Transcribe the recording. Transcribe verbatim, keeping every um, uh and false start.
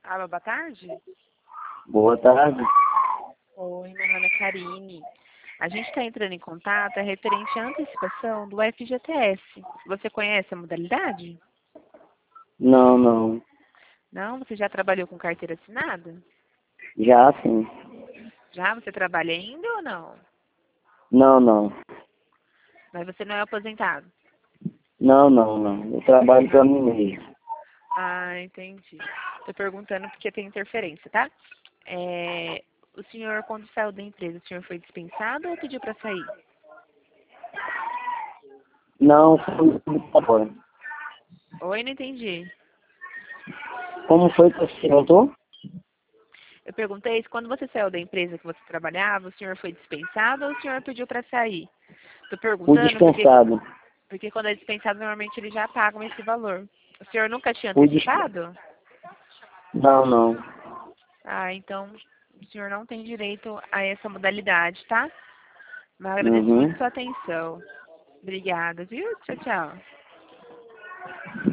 Alô, boa tarde. Boa tarde. Oi, meu nome é Karine. A gente está entrando em contato é referente à antecipação do F G T S. Você conhece a modalidade? Não, não. Não? Você já trabalhou com carteira assinada? Já sim. Já? Você trabalha ainda ou não? Não, não. Mas você não é aposentado? Não, não, não. Eu trabalho para Não. mim mesmo. Ah, entendi. Estou perguntando porque tem interferência, tá? É, o senhor, quando saiu da empresa, o senhor foi dispensado ou pediu para sair? Não, foi agora. Oi, não entendi. Como foi que você perguntou? Eu perguntei se quando você saiu da empresa que você trabalhava, o senhor foi dispensado ou o senhor pediu para sair? Estou Fui perguntando porque, dispensado. porque quando é dispensado, normalmente eles já pagam esse valor. O senhor nunca tinha Fui dispensado. antecipado? Não, não. Ah, então o senhor não tem direito a essa modalidade, tá? Mas eu agradeço muito Uhum. sua atenção. Obrigada, viu? Tchau, tchau.